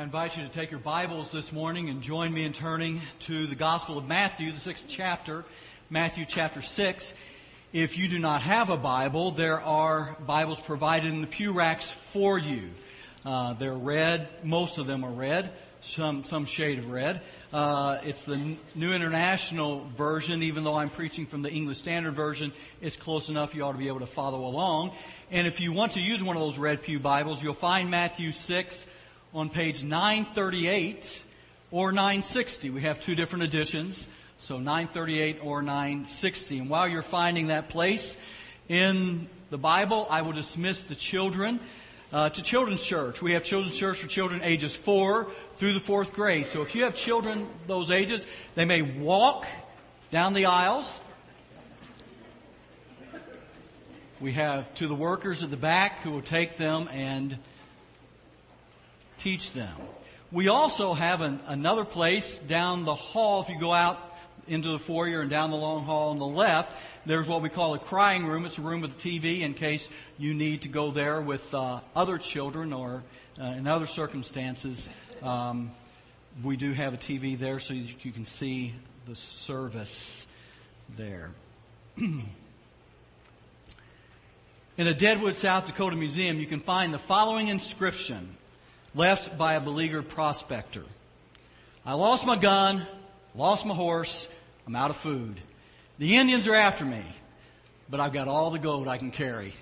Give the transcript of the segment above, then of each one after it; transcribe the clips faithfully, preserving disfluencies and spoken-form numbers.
I invite you to take your Bibles this morning and join me in turning to the Gospel of Matthew, the sixth chapter, Matthew chapter six. If you do not have a Bible, there are Bibles provided in the pew racks for you. Uh, they're red. Most of them are red. Some some shade of red. Uh, it's the New International Version. Even though I'm preaching from the English Standard Version, it's close enough you ought to be able to follow along. And if you want to use one of those red pew Bibles, you'll find Matthew six on page nine thirty-eight or nine sixty. We have two different editions, so nine thirty-eight or nine sixty. And while you're finding that place in the Bible, I will dismiss the children uh, to Children's Church. We have Children's Church for children ages four through the fourth grade. So if you have children those ages, they may walk down the aisles. We have to the workers at the back who will take them and teach them. We also have an, another place down the hall. If you go out into the foyer and down the long hall on the left, there's what we call a crying room. It's a room with a T V in case you need to go there with uh, other children or uh, in other circumstances. Um, we do have a T V there so you, you can see the service there. In a Deadwood, South Dakota museum, you can find the following inscription left by a beleaguered prospector. I lost my gun, lost my horse, I'm out of food. The Indians are after me, but I've got all the gold I can carry.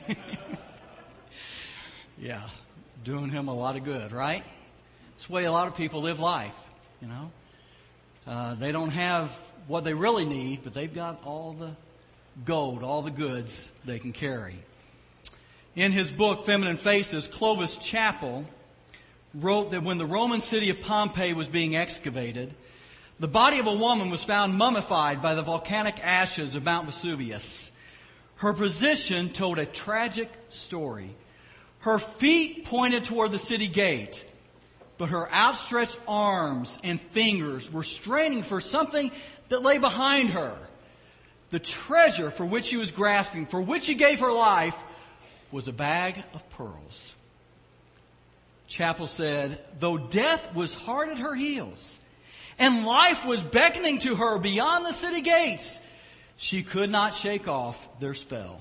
Yeah, doing him a lot of good, right? It's the way a lot of people live life, you know. Uh, they don't have what they really need, but they've got all the gold, all the goods they can carry. In his book, Feminine Faces, Clovis Chappell wrote that when the Roman city of Pompeii was being excavated, the body of a woman was found mummified by the volcanic ashes of Mount Vesuvius. Her position told a tragic story. Her feet pointed toward the city gate, but her outstretched arms and fingers were straining for something that lay behind her. The treasure for which she was grasping, for which she gave her life, was a bag of pearls. Chappell said, though death was hard at her heels and life was beckoning to her beyond the city gates, she could not shake off their spell.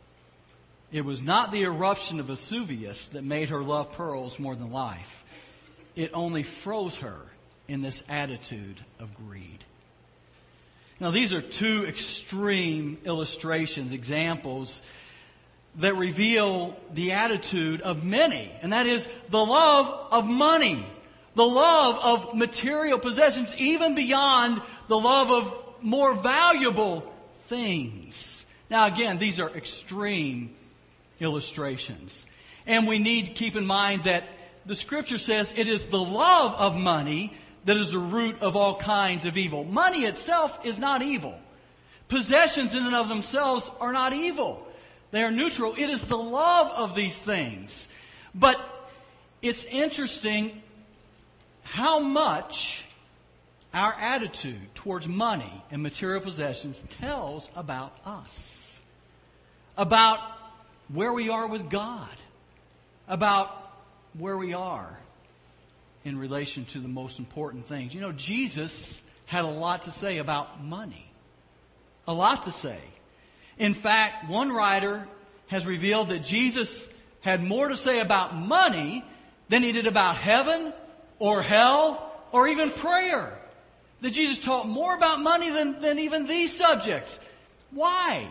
It was not the eruption of Vesuvius that made her love pearls more than life. It only froze her in this attitude of greed. Now, these are two extreme illustrations, examples that reveal the attitude of many, and that is the love of money, the love of material possessions, even beyond the love of more valuable things. Now again, these are extreme illustrations, and we need to keep in mind that the Scripture says it is the love of money that is the root of all kinds of evil. Money itself is not evil. Possessions in and of themselves are not evil. They are neutral. It is the love of these things. But it's interesting how much our attitude towards money and material possessions tells about us, about where we are with God, about where we are in relation to the most important things. You know, Jesus had a lot to say about money, a lot to say. In fact, one writer has revealed that Jesus had more to say about money than he did about heaven or hell or even prayer. That Jesus taught more about money than, than even these subjects. Why?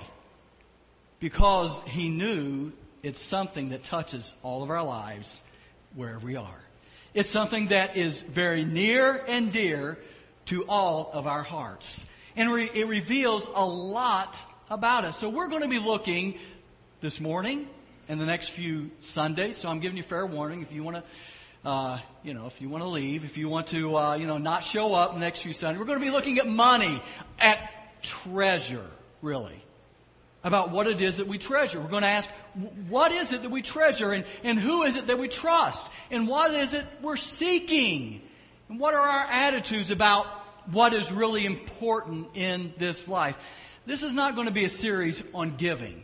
Because he knew it's something that touches all of our lives wherever we are. It's something that is very near and dear to all of our hearts. And re- it reveals a lot about us. So we're going to be looking this morning and the next few Sundays. So I'm giving you fair warning. If you want to, uh, you know, if you want to leave, if you want to, uh, you know, not show up the next few Sundays, we're going to be looking at money, at treasure, really, about what it is that we treasure. We're going to ask, what is it that we treasure, and, and who is it that we trust, and what is it we're seeking, and what are our attitudes about what is really important in this life. This is not going to be a series on giving,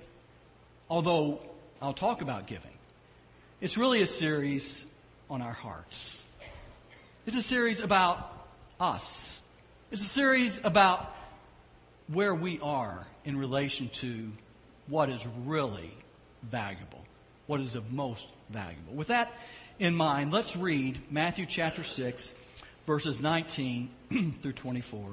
although I'll talk about giving. It's really a series on our hearts. It's a series about us. It's a series about where we are in relation to what is really valuable, what is of most valuable. With that in mind, let's read Matthew chapter six, verses nineteen through twenty-four.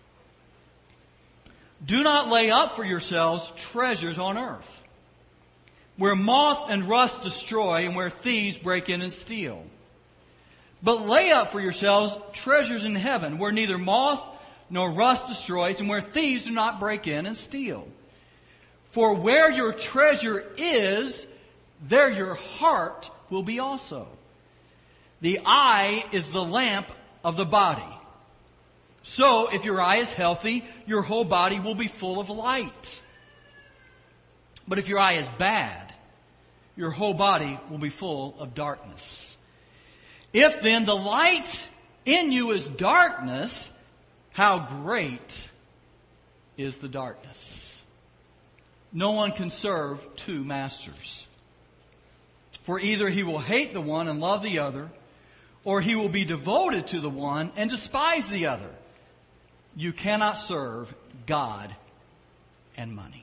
Do not lay up for yourselves treasures on earth, where moth and rust destroy and where thieves break in and steal. But lay up for yourselves treasures in heaven, where neither moth nor rust destroys and where thieves do not break in and steal. For where your treasure is, there your heart will be also. The eye is the lamp of the body. So if your eye is healthy, your whole body will be full of light. But if your eye is bad, your whole body will be full of darkness. If then the light in you is darkness, how great is the darkness? No one can serve two masters. For either he will hate the one and love the other, or he will be devoted to the one and despise the other. You cannot serve God and money.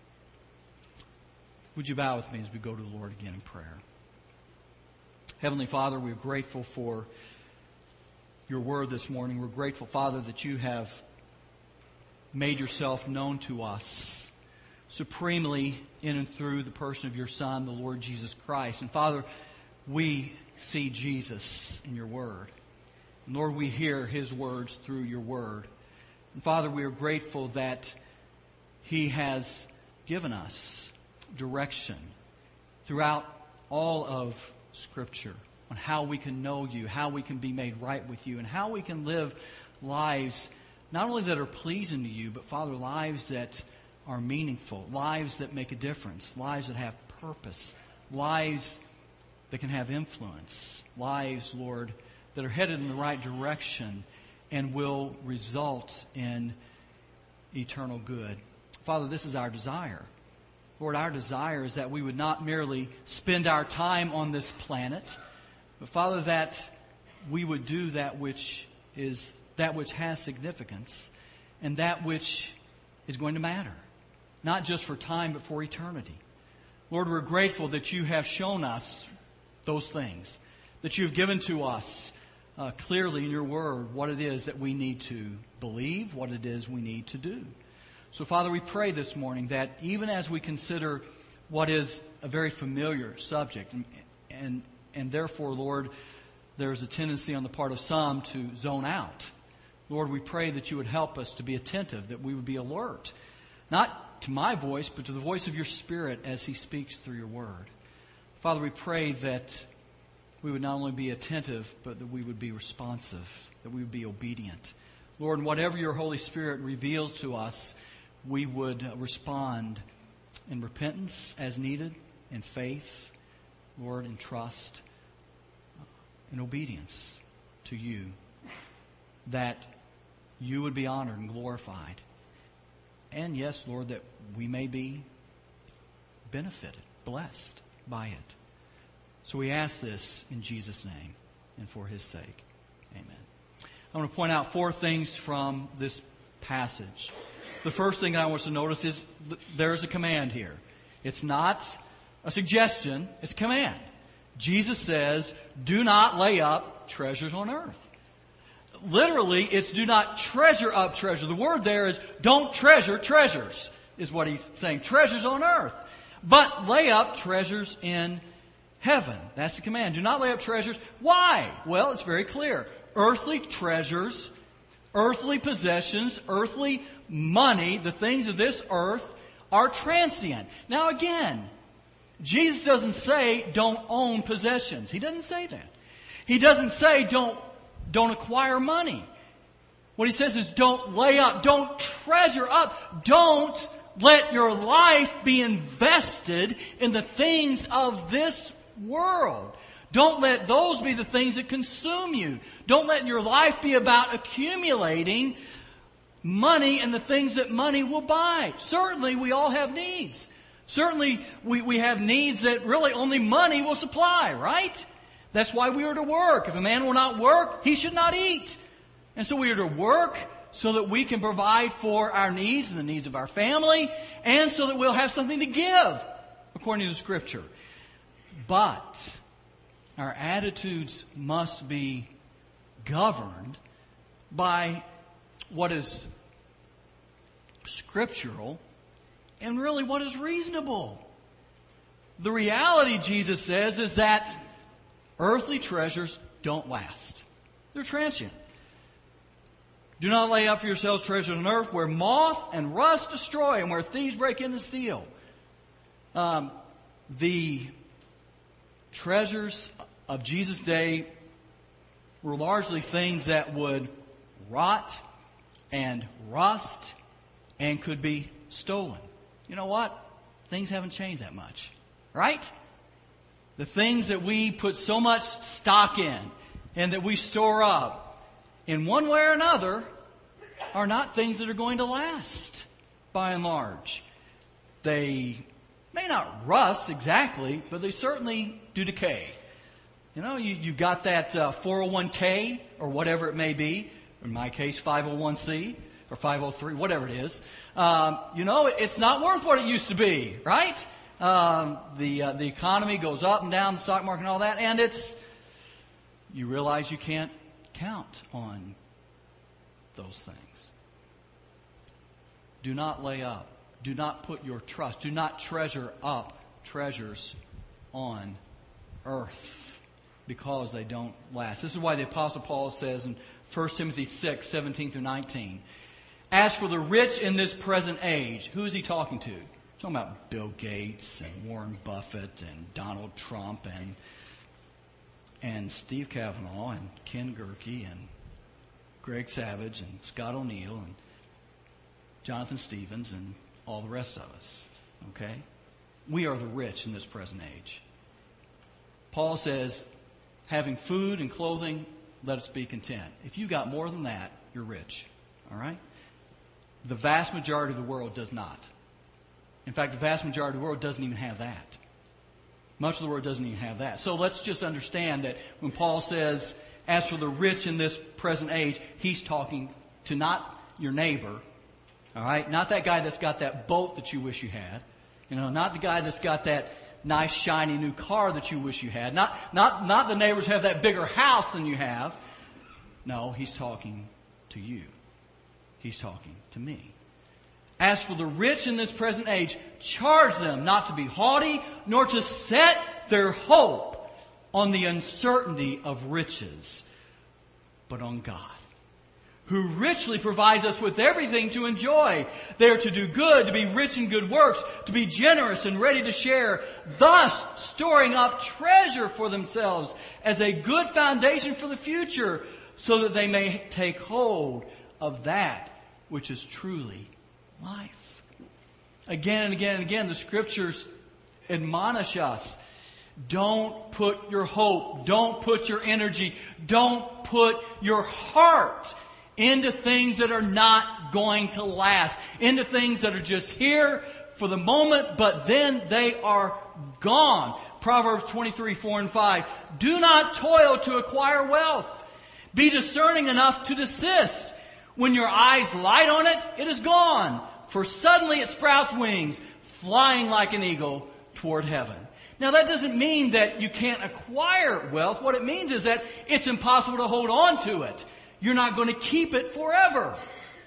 Would you bow with me as we go to the Lord again in prayer? Heavenly Father, we're grateful for your word this morning. We're grateful, Father, that you have made yourself known to us supremely in and through the person of your Son, the Lord Jesus Christ. And Father, we see Jesus in your word. And Lord, we hear his words through your word. And Father, we are grateful that he has given us direction throughout all of Scripture on how we can know you, how we can be made right with you, and how we can live lives not only that are pleasing to you, but Father, lives that are meaningful, lives that make a difference, lives that have purpose, lives that can have influence, lives, Lord, that are headed in the right direction and will result in eternal good. Father, this is our desire. Lord, our desire is that we would not merely spend our time on this planet, but Father, that we would do that which is that which has significance and that which is going to matter, not just for time but for eternity. Lord, we're grateful that you have shown us those things, that you have given to us uh, clearly in your word what it is that we need to believe, what it is we need to do. So, Father, we pray this morning that even as we consider what is a very familiar subject, and, and, and therefore, Lord, there's a tendency on the part of some to zone out. Lord, we pray that you would help us to be attentive, that we would be alert, not to my voice, but to the voice of your Spirit as he speaks through your word. Father, we pray that we would not only be attentive, but that we would be responsive, that we would be obedient. Lord, and whatever your Holy Spirit reveals to us, we would respond in repentance as needed, in faith, Lord, in trust, in obedience to you, that you would be honored and glorified. And yes, Lord, that we may be benefited, blessed by it. So we ask this in Jesus' name and for his sake. Amen. I want to point out four things from this passage. The first thing I want us to notice is th- there's a command here. It's not a suggestion, it's a command. Jesus says, do not lay up treasures on earth. Literally, it's do not treasure up treasure. The word there is don't treasure treasures, is what he's saying. Treasures on earth. But lay up treasures in heaven. That's the command. Do not lay up treasures. Why? Well, it's very clear. Earthly treasures, earthly possessions, earthly money, the things of this earth are transient. Now again, Jesus doesn't say don't own possessions. He doesn't say that. He doesn't say don't, don't acquire money. What he says is don't lay up, don't treasure up, don't let your life be invested in the things of this world. Don't let those be the things that consume you. Don't let your life be about accumulating money and the things that money will buy. Certainly we all have needs. Certainly we, we have needs that really only money will supply, right? That's why we are to work. If a man will not work, he should not eat. And so we are to work so that we can provide for our needs and the needs of our family, and so that we'll have something to give, according to Scripture. But our attitudes must be governed by what is scriptural and really what is reasonable. The reality, Jesus says, is that earthly treasures don't last. They're transient. Do not lay up for yourselves treasures on earth where moth and rust destroy and where thieves break in and steal. Um, the treasures of Jesus' day were largely things that would rot and rust and could be stolen. You know what? Things haven't changed that much, right? The things that we put so much stock in and that we store up, in one way or another, are not things that are going to last, by and large. They may not rust exactly, but they certainly do decay. You know, you, you've got that uh, four oh one k or whatever it may be. In my case, five oh one c or five oh three, whatever it is. Um, you know, it's not worth what it used to be, right? Um, the uh, the economy goes up and down, the stock market and all that, and it's, you realize you can't count on those things. Do not lay up. Do not put your trust. Do not treasure up treasures on earth, because they don't last. This is why the Apostle Paul says in First Timothy six, seventeen through nineteen, as for the rich in this present age, who is he talking to? He's talking about Bill Gates and Warren Buffett and Donald Trump and and Steve Kavanaugh and Ken Gerke and Greg Savage and Scott O'Neill and Jonathan Stevens and all the rest of us. Okay? We are the rich in this present age. Paul says, having food and clothing, let us be content. If you got more than that, you're rich. All right? The vast majority of the world does not. In fact, the vast majority of the world doesn't even have that. Much of the world doesn't even have that. So let's just understand that when Paul says, as for the rich in this present age, he's talking to not your neighbor, all right? Not that guy that's got that boat that you wish you had. You know, not the guy that's got that nice, shiny new car that you wish you had. Not, not, not the neighbors who have that bigger house than you have. No, he's talking to you. He's talking to me. As for the rich in this present age, charge them not to be haughty, nor to set their hope on the uncertainty of riches, but on God, who richly provides us with everything to enjoy. They are to do good, to be rich in good works, to be generous and ready to share, thus storing up treasure for themselves as a good foundation for the future, so that they may take hold of that which is truly life. Again and again and again, the Scriptures admonish us. Don't put your hope, don't put your energy, don't put your heart into things that are not going to last, into things that are just here for the moment, but then they are gone. Proverbs twenty-three, four and five. Do not toil to acquire wealth. Be discerning enough to desist. When your eyes light on it, it is gone. For suddenly it sprouts wings, flying like an eagle toward heaven. Now that doesn't mean that you can't acquire wealth. What it means is that it's impossible to hold on to it. You're not going to keep it forever.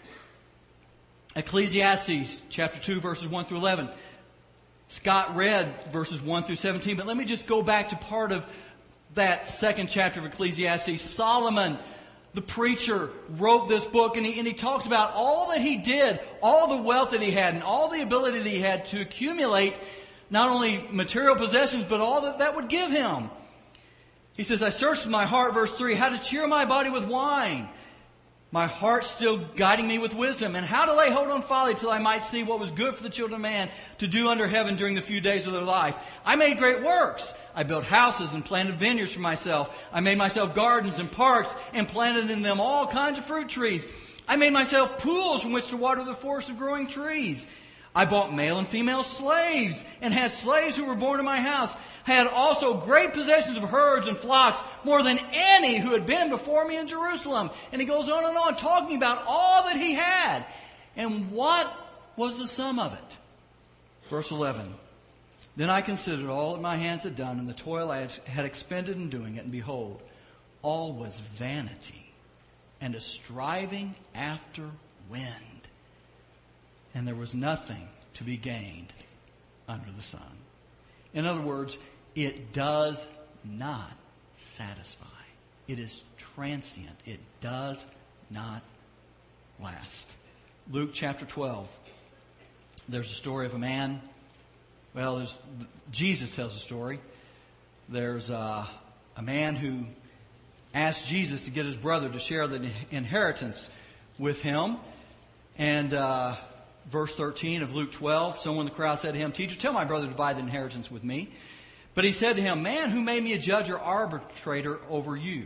Ecclesiastes chapter two, verses one through eleven. Scott read verses one through seventeen, but let me just go back to part of that second chapter of Ecclesiastes. Solomon, the preacher, wrote this book, and he, and he talks about all that he did, all the wealth that he had, and all the ability that he had to accumulate not only material possessions, but all that that would give him. He says, I searched in my heart, verse three, how to cheer my body with wine, my heart still guiding me with wisdom, and how to lay hold on folly till I might see what was good for the children of man to do under heaven during the few days of their life. I made great works. I built houses and planted vineyards for myself. I made myself gardens and parks and planted in them all kinds of fruit trees. I made myself pools from which to water the forest of growing trees. I bought male and female slaves and had slaves who were born in my house. I had also great possessions of herds and flocks, more than any who had been before me in Jerusalem. And he goes on and on talking about all that he had. And what was the sum of it? Verse eleven. Then I considered all that my hands had done and the toil I had expended in doing it. And behold, all was vanity and a striving after wind. And there was nothing to be gained under the sun. In other words, it does not satisfy. It is transient. It does not last. Luke chapter twelve. There's a story of a man. Well, there's, Jesus tells a story. There's a, a man who asked Jesus to get his brother to share the inheritance with him. And uh, verse thirteen of Luke twelve, someone in the crowd said to him, "Teacher, tell my brother to divide the inheritance with me." But he said to him, "Man, who made me a judge or arbitrator over you?"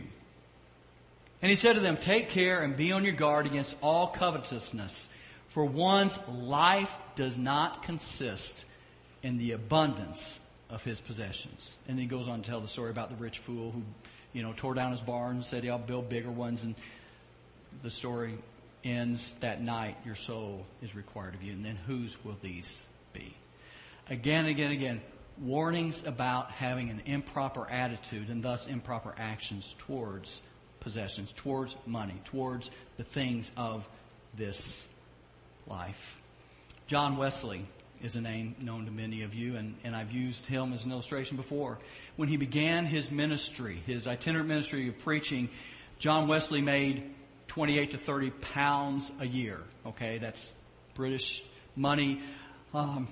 And he said to them, "Take care and be on your guard against all covetousness, for one's life does not consist in the abundance of his possessions." And then he goes on to tell the story about the rich fool who, you know, tore down his barn and said, "I'll build bigger ones." And the story ends, "That night your soul is required of you." And then whose will these be? Again and again and again, warnings about having an improper attitude and thus improper actions towards possessions, towards money, towards the things of this life. John Wesley is a name known to many of you, and, and I've used him as an illustration before. When he began his ministry, his itinerant ministry of preaching, John Wesley made twenty-eight to thirty pounds a year. Okay, that's British money. Um,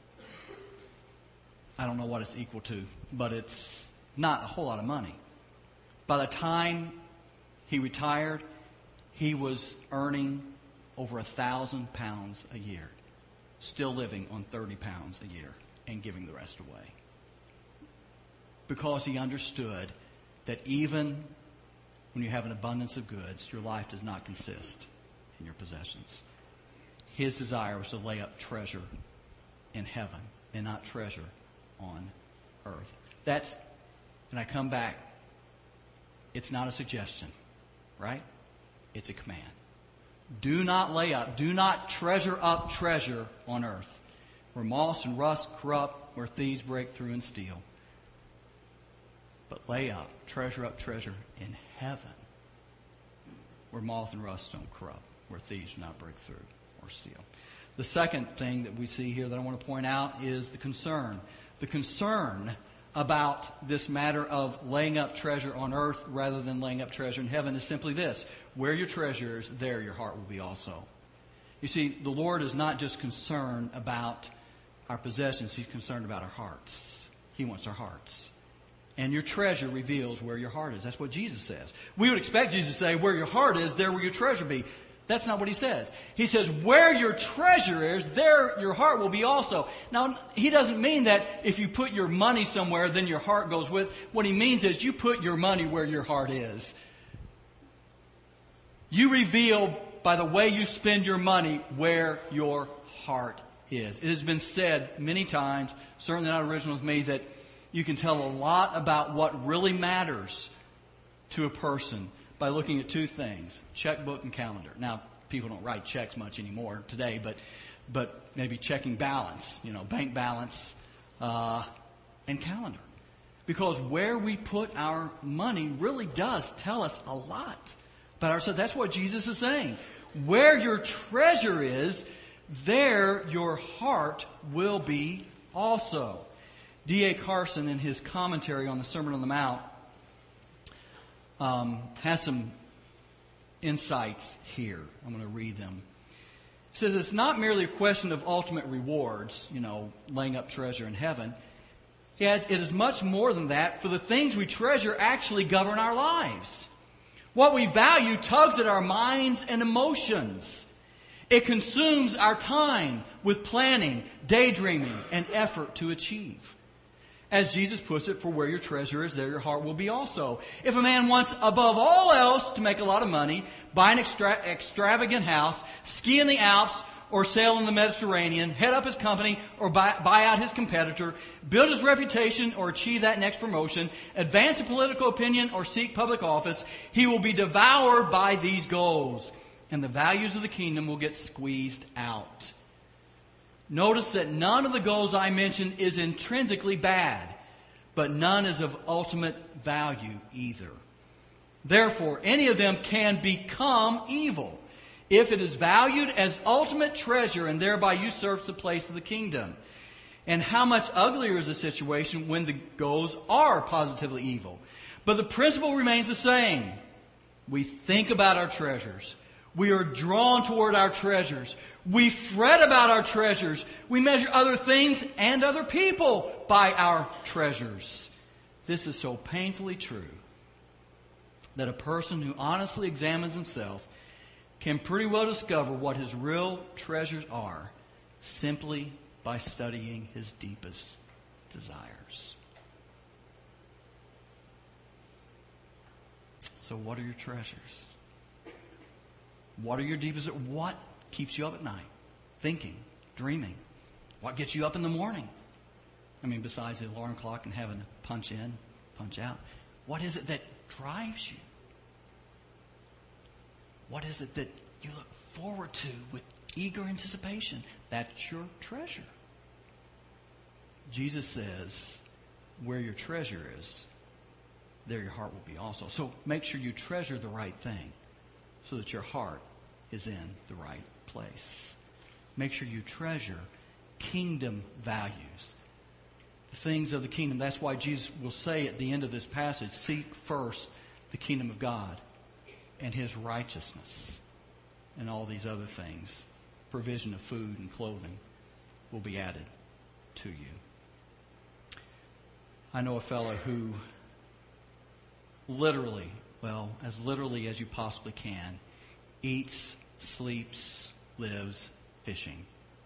I don't know what it's equal to, but it's not a whole lot of money. By the time he retired, he was earning over a thousand pounds a year, still living on thirty pounds a year and giving the rest away. Because he understood that even when you have an abundance of goods, your life does not consist in your possessions. His desire was to lay up treasure in heaven and not treasure on earth. That's, and I come back, it's not a suggestion, right? It's a command. Do not lay up, do not treasure up treasure on earth, where moss and rust corrupt, where thieves break through and steal. But lay up, treasure up treasure in heaven, where moth and rust don't corrupt, where thieves do not break through or steal. The second thing that we see here that I want to point out is the concern. The concern about this matter of laying up treasure on earth rather than laying up treasure in heaven is simply this: where your treasure is, there your heart will be also. You see, the Lord is not just concerned about our possessions, He's concerned about our hearts. He wants our hearts. And your treasure reveals where your heart is. That's what Jesus says. We would expect Jesus to say, where your heart is, there will your treasure be. That's not what He says. He says, where your treasure is, there your heart will be also. Now, He doesn't mean that if you put your money somewhere, then your heart goes with. What He means is you put your money where your heart is. You reveal by the way you spend your money where your heart is. It has been said many times, certainly not original with me, that you can tell a lot about what really matters to a person by looking at two things: checkbook and calendar. Now, people don't write checks much anymore today, but but maybe checking balance, you know, bank balance, uh, and calendar. Because where we put our money really does tell us a lot about ourselves. That's what Jesus is saying. Where your treasure is, there your heart will be also. D A Carson, in his commentary on the Sermon on the Mount, Um, has some insights here. I'm going to read them. He says it's not merely a question of ultimate rewards, you know, laying up treasure in heaven. He has, it is much more than that, for the things we treasure actually govern our lives. What we value tugs at our minds and emotions. It consumes our time with planning, daydreaming, and effort to achieve. As Jesus puts it, for where your treasure is, there your heart will be also. If a man wants above all else to make a lot of money, buy an extra- extravagant house, ski in the Alps, or sail in the Mediterranean, head up his company or buy, buy out his competitor, build his reputation or achieve that next promotion, advance a political opinion or seek public office, he will be devoured by these goals, and the values of the kingdom will get squeezed out. Notice that none of the goals I mentioned is intrinsically bad, but none is of ultimate value either. Therefore, any of them can become evil if it is valued as ultimate treasure and thereby usurps the place of the kingdom. And how much uglier is the situation when the goals are positively evil. But the principle remains the same. We think about our treasures. We are drawn toward our treasures. We fret about our treasures. We measure other things and other people by our treasures. This is so painfully true that a person who honestly examines himself can pretty well discover what his real treasures are simply by studying his deepest desires. So what are your treasures? What are your deepest? What keeps you up at night? Thinking, dreaming. What gets you up in the morning? I mean, besides the alarm clock and having to punch in, punch out. What is it that drives you? What is it that you look forward to with eager anticipation? That's your treasure. Jesus says, where your treasure is, there your heart will be also. So make sure you treasure the right thing so that your heart is in the right place. Make sure you treasure kingdom values. The things of the kingdom. That's why Jesus will say at the end of this passage, seek first the kingdom of God and his righteousness, and all these other things, provision of food and clothing, will be added to you. I know a fellow who literally, well, as literally as you possibly can, eats, sleeps, lives fishing.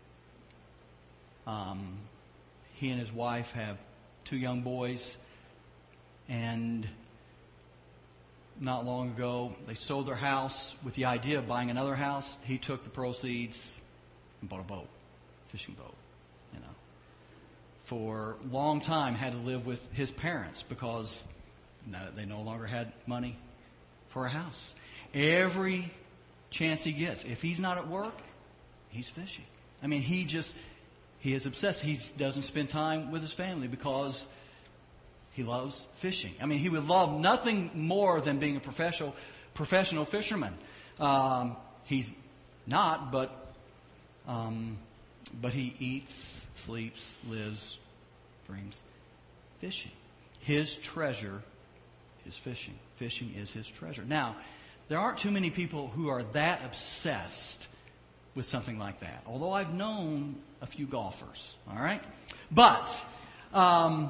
Um, he and his wife have two young boys, and not long ago they sold their house with the idea of buying another house. He took the proceeds and bought a boat, fishing boat, you know. For a long time had to live with his parents because no, they no longer had money for a house. Every chance he gets, if he's not at work, he's fishing. I mean, he just, he is obsessed. He doesn't spend time with his family because he loves fishing. I mean, he would love nothing more than being a professional professional fisherman. Um, he's not, but um, but he eats, sleeps, lives, dreams fishing. His treasure is fishing. Fishing is his treasure. Now, there aren't too many people who are that obsessed with something like that. Although I've known a few golfers. All right, but. Um,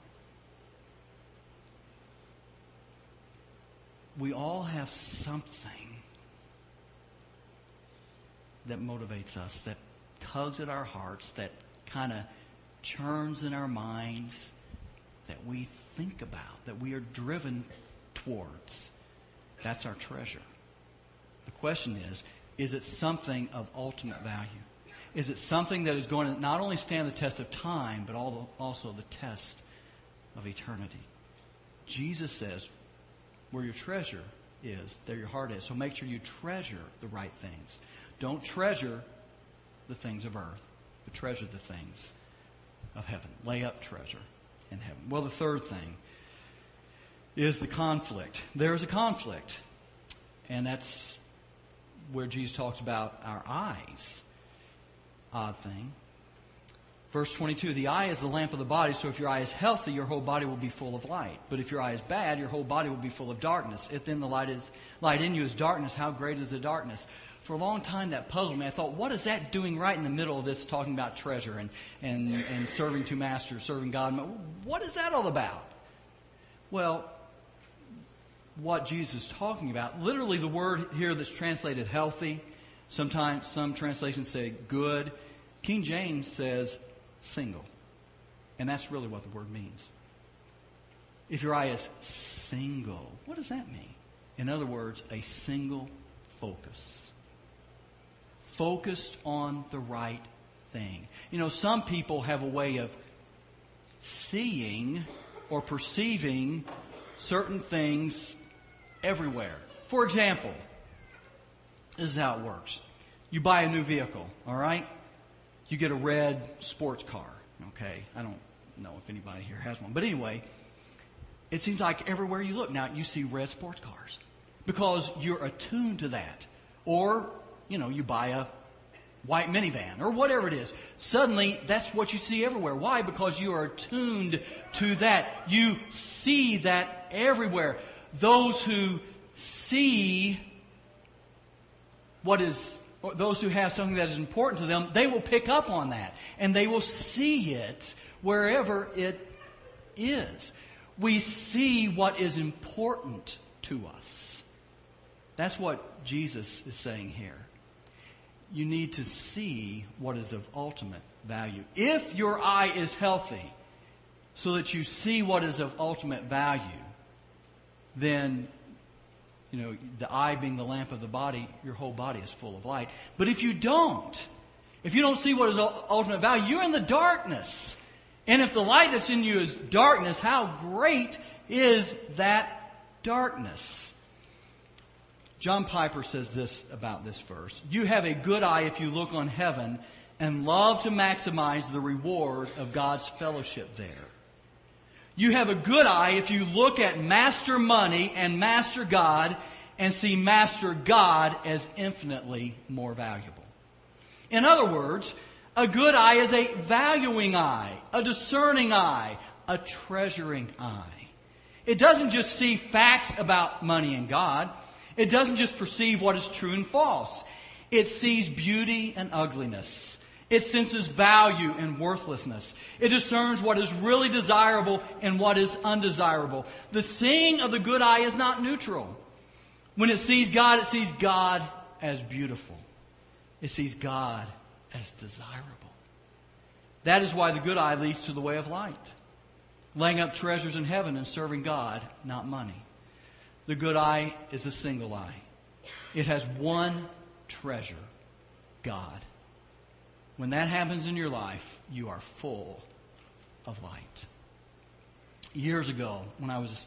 We all have something that motivates us, that tugs at our hearts, that kind of churns in our minds, that we think about, that we are driven towards. That's our treasure. The question is, is it something of ultimate value? Is it something that is going to not only stand the test of time, but also the test of eternity? Jesus says, where your treasure is, there your heart is. So make sure you treasure the right things. Don't treasure the things of earth, but treasure the things of heaven. Lay up treasure in heaven. Well, the third thing is the conflict. There is a conflict. And that's where Jesus talks about our eyes. Odd thing. Verse twenty-two, the eye is the lamp of the body, so if your eye is healthy, your whole body will be full of light. But if your eye is bad, your whole body will be full of darkness. If then the light is light in you is darkness, how great is the darkness? For a long time that puzzled me. I thought, what is that doing right in the middle of this, talking about treasure and, and, and serving two masters, serving God? What is that all about? Well, what Jesus is talking about, literally the word here that's translated healthy, sometimes some translations say good. King James says single. And that's really what the word means. If your eye is single, what does that mean? In other words, a single focus. focused on the right thing. You know, some people have a way of seeing or perceiving certain things everywhere. For example, this is how it works. You buy a new vehicle, all right? You get a red sports car, okay? I don't know if anybody here has one. But anyway, it seems like everywhere you look now, you see red sports cars because you're attuned to that. Or, you know, you buy a white minivan or whatever it is. Suddenly, that's what you see everywhere. Why? Because you are attuned to that. You see that everywhere. Those who see what is, or those who have something that is important to them, they will pick up on that. And they will see it wherever it is. We see what is important to us. That's what Jesus is saying here. You need to see what is of ultimate value. If your eye is healthy, so that you see what is of ultimate value, then, you know, the eye being the lamp of the body, your whole body is full of light. But if you don't, if you don't see what is of ultimate value, you're in the darkness. And if the light that's in you is darkness, how great is that darkness? John Piper says this about this verse. You have a good eye if you look on heaven and love to maximize the reward of God's fellowship there. You have a good eye if you look at Master Money and Master God and see Master God as infinitely more valuable. In other words, a good eye is a valuing eye, a discerning eye, a treasuring eye. It doesn't just see facts about money and God. It doesn't just perceive what is true and false. It sees beauty and ugliness. It senses value and worthlessness. It discerns what is really desirable and what is undesirable. The seeing of the good eye is not neutral. When it sees God, it sees God as beautiful. It sees God as desirable. That is why the good eye leads to the way of light. Laying up treasures in heaven and serving God, not money. The good eye is a single eye. It has one treasure, God. When that happens in your life, you are full of light. Years ago, when I was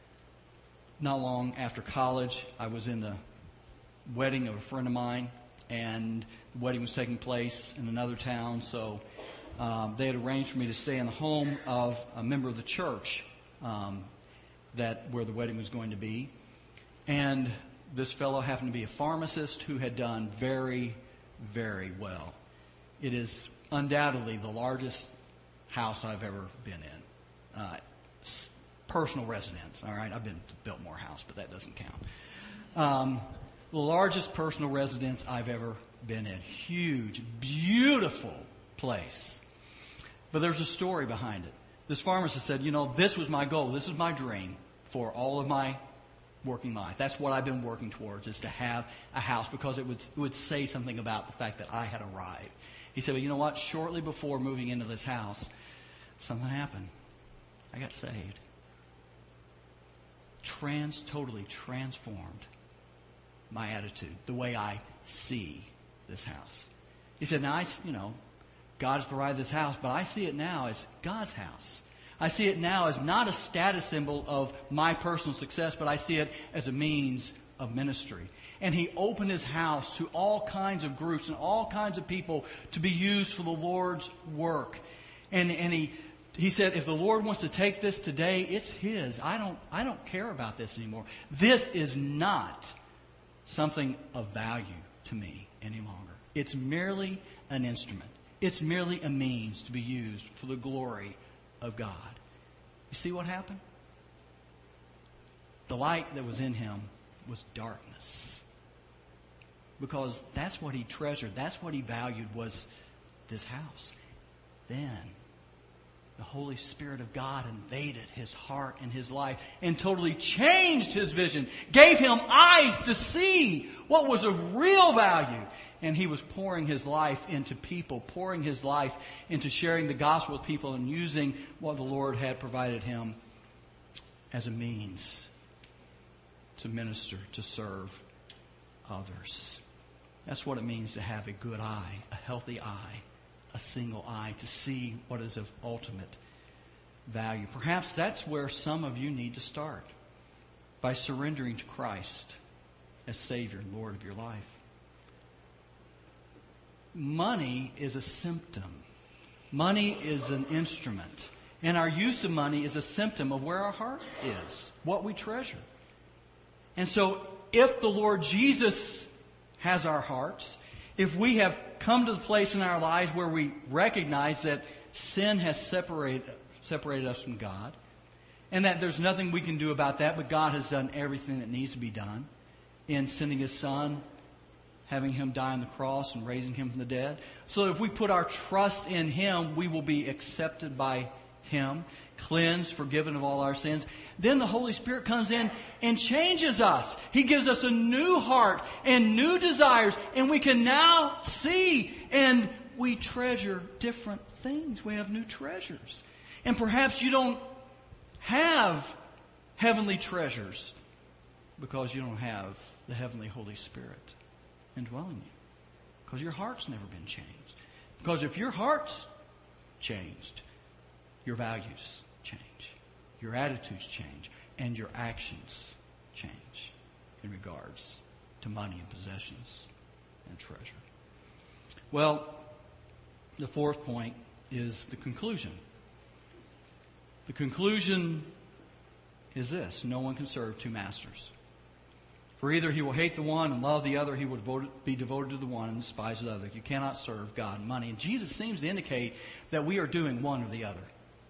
not long after college, I was in the wedding of a friend of mine, and the wedding was taking place in another town, so um, they had arranged for me to stay in the home of a member of the church um, that where the wedding was going to be. And this fellow happened to be a pharmacist who had done very, very well. It is undoubtedly the largest house I've ever been in. Uh, personal residence, all right? I've been to Biltmore House, but that doesn't count. Um, the largest personal residence I've ever been in. Huge, beautiful place. But there's a story behind it. This pharmacist said, you know, this was my goal. This is my dream for all of my working life. That's what I've been working towards, is to have a house, because it would, it would say something about the fact that I had arrived. He said, well, you know what? Shortly before moving into this house, something happened. I got saved. Trans, totally transformed my attitude, the way I see this house. He said, now, I, you know, God has provided this house, but I see it now as God's house. I see it now as not a status symbol of my personal success, but I see it as a means of ministry. And he opened his house to all kinds of groups and all kinds of people to be used for the Lord's work. And, and he, he said, if the Lord wants to take this today, it's his. I don't, I don't care about this anymore. This is not something of value to me any longer. It's merely an instrument. It's merely a means to be used for the glory of God. You see what happened? The light that was in him was darkness. Because that's what he treasured. That's what he valued, was this house. Then the Holy Spirit of God invaded his heart and his life and totally changed his vision, gave him eyes to see what was of real value. And he was pouring his life into people, pouring his life into sharing the gospel with people and using what the Lord had provided him as a means to minister, to serve others. That's what it means to have a good eye, a healthy eye, a single eye, to see what is of ultimate value. Perhaps that's where some of you need to start, by surrendering to Christ as Savior and Lord of your life. Money is a symptom. Money is an instrument. And our use of money is a symptom of where our heart is, what we treasure. And so if the Lord Jesus has our hearts, if we have come to the place in our lives where we recognize that sin has separated, separated us from God, and that there's nothing we can do about that, but God has done everything that needs to be done in sending His Son, having Him die on the cross and raising Him from the dead. So that if we put our trust in Him, we will be accepted by Him, cleansed, forgiven of all our sins. Then the Holy Spirit comes in and changes us. He gives us a new heart and new desires, and we can now see, and we treasure different things. We have new treasures. And perhaps you don't have heavenly treasures because you don't have the heavenly Holy Spirit indwelling you, because your heart's never been changed. Because if your heart's changed, your values change, your attitudes change, and your actions change in regards to money and possessions and treasure. Well, the fourth point is the conclusion. The conclusion is this: no one can serve two masters. For either he will hate the one and love the other, he will be devoted to the one and despise the other. You cannot serve God and money. And Jesus seems to indicate that we are doing one or the other.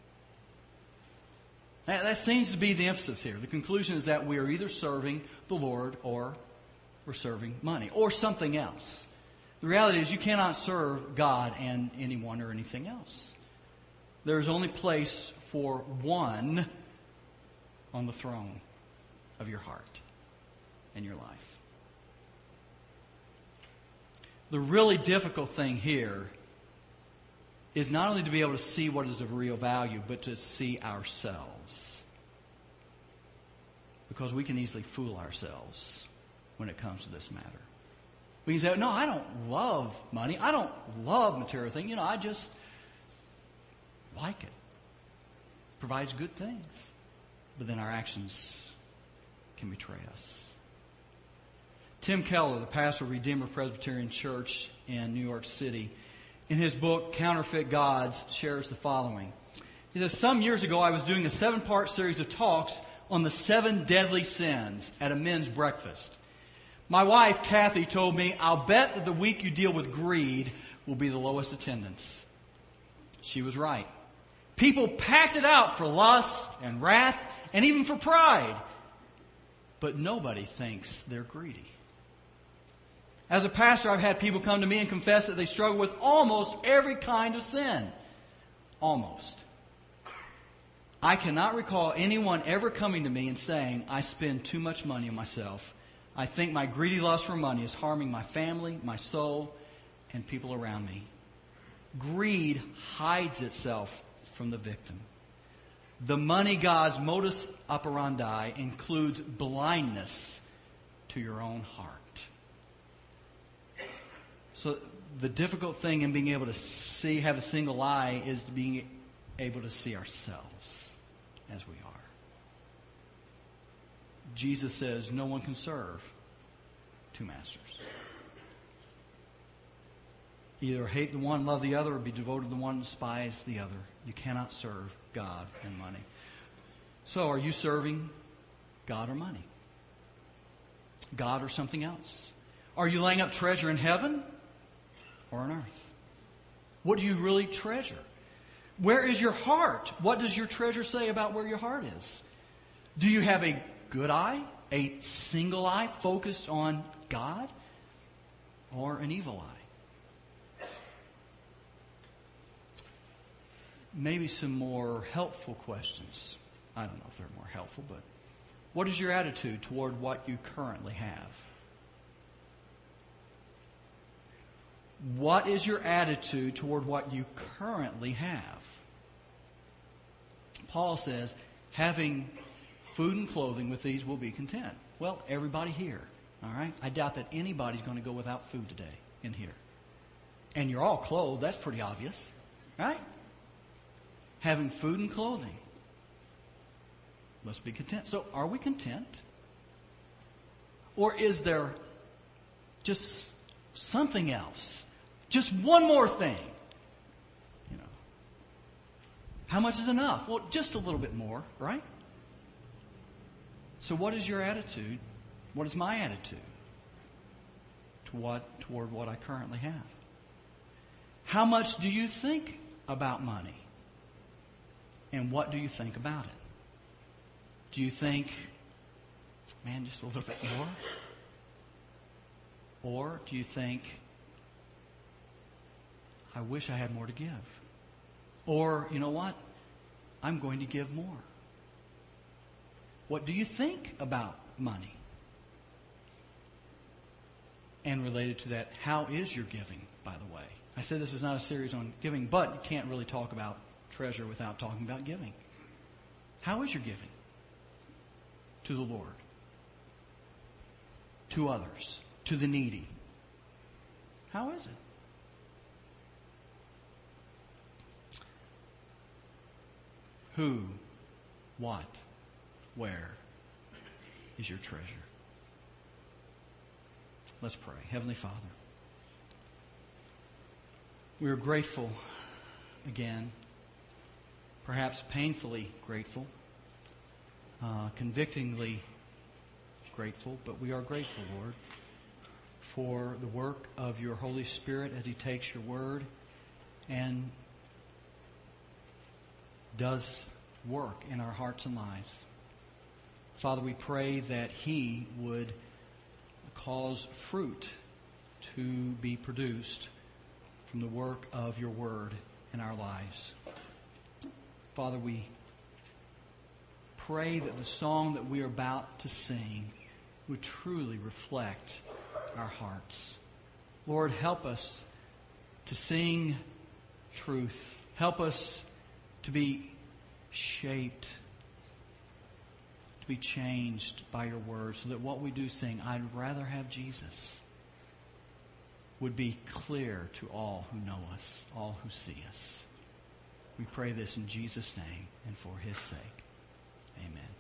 That, that seems to be the emphasis here. The conclusion is that we are either serving the Lord or we're serving money or something else. The reality is you cannot serve God and anyone or anything else. There is only place for one on the throne of your heart and your life. The really difficult thing here is not only to be able to see what is of real value, but to see ourselves. Because we can easily fool ourselves when it comes to this matter. We can say, no, I don't love money. I don't love material things. You know, I just like it. Provides good things. But then our actions can betray us. Tim Keller, the pastor of Redeemer Presbyterian Church in New York City, in his book, Counterfeit Gods, shares the following. He says, some years ago I was doing a seven-part series of talks on the seven deadly sins at a men's breakfast. My wife, Kathy, told me, I'll bet that the week you deal with greed will be the lowest attendance. She was right. People packed it out for lust and wrath and even for pride. But nobody thinks they're greedy. As a pastor, I've had people come to me and confess that they struggle with almost every kind of sin. Almost. I cannot recall anyone ever coming to me and saying, I spend too much money on myself. I think my greedy lust for money is harming my family, my soul, and people around me. Greed hides itself from the victim. The money god's modus operandi includes blindness to your own heart. So the difficult thing in being able to see, have a single eye, is to being able to see ourselves as we are. Jesus says no one can serve two masters. Either hate the one, love the other, or be devoted to the one and despise the other. You cannot serve God and money. So are you serving God or money? God or something else? Are you laying up treasure in heaven or on earth? What do you really treasure? Where is your heart? What does your treasure say about where your heart is? Do you have a good eye, a single eye focused on God, or an evil eye? Maybe some more helpful questions. I don't know if they're more helpful, but what is your attitude toward what you currently have? What is your attitude toward what you currently have? Paul says, having food and clothing, with these will be content. Well, everybody here All right? I doubt that anybody's going to go without food today in here. And you're all clothed. That's pretty obvious. Right? Having food and clothing. Let's be content. So are we content? Or is there just something else? Just one more thing? You know. How much is enough? Well, just a little bit more, right? So what is your attitude? What is my attitude to what, toward what I currently have? How much do you think about money? And what do you think about it? Do you think, man, just a little bit more? Or do you think, I wish I had more to give? Or, you know what? I'm going to give more. What do you think about money? And related to that, how is your giving, by the way? I said this is not a series on giving, but you can't really talk about treasure without talking about giving. How is your giving? To the Lord. To others. To the needy. How is it? Who, what, where is your treasure? Let's pray. Heavenly Father, we are grateful again, perhaps painfully grateful, uh, convictingly grateful, but we are grateful, Lord, for the work of your Holy Spirit as He takes your word and does work in our hearts and lives. Father, we pray that He would cause fruit to be produced from the work of your word in our lives. Father, we pray that the song that we are about to sing would truly reflect our hearts. Lord, help us to sing truth. Help us to be shaped, to be changed by your word, so that what we do sing, I'd rather have Jesus, would be clear to all who know us, all who see us. We pray this in Jesus' name and for His sake. Amen.